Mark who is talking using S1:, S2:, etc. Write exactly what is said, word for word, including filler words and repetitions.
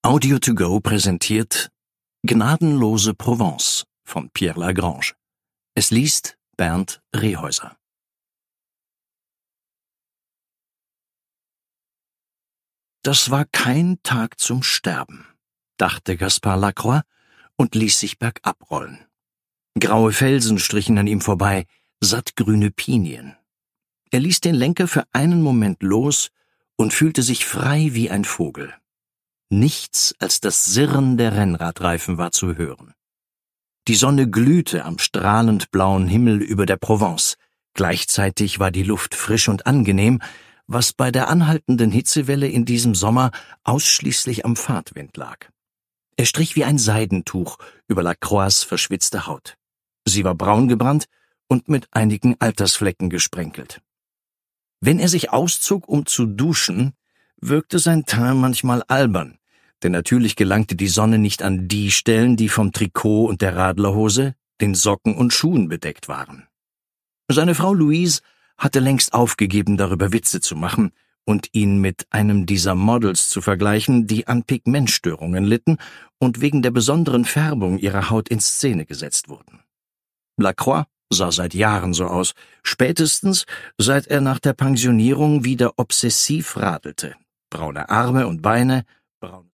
S1: Audio to go präsentiert Gnadenlose Provence von Pierre Lagrange. Es liest Bernd Rehäuser. Das war kein Tag zum Sterben, dachte Gaspard Lacroix und ließ sich bergab rollen. Graue Felsen strichen an ihm vorbei, sattgrüne Pinien. Er ließ den Lenker für einen Moment los und fühlte sich frei wie ein Vogel. Nichts als das Sirren der Rennradreifen war zu hören. Die Sonne glühte am strahlend blauen Himmel über der Provence. Gleichzeitig war die Luft frisch und angenehm, was bei der anhaltenden Hitzewelle in diesem Sommer ausschließlich am Fahrtwind lag. Er strich wie ein Seidentuch über Lacroix' verschwitzte Haut. Sie war braun gebrannt und mit einigen Altersflecken gesprenkelt. Wenn er sich auszog, um zu duschen, wirkte sein Teint manchmal albern, denn natürlich gelangte die Sonne nicht an die Stellen, die vom Trikot und der Radlerhose, den Socken und Schuhen bedeckt waren. Seine Frau Louise hatte längst aufgegeben, darüber Witze zu machen und ihn mit einem dieser Models zu vergleichen, die an Pigmentstörungen litten und wegen der besonderen Färbung ihrer Haut in Szene gesetzt wurden. Lacroix sah seit Jahren so aus, spätestens seit er nach der Pensionierung wieder obsessiv radelte. Braune Arme und Beine, braune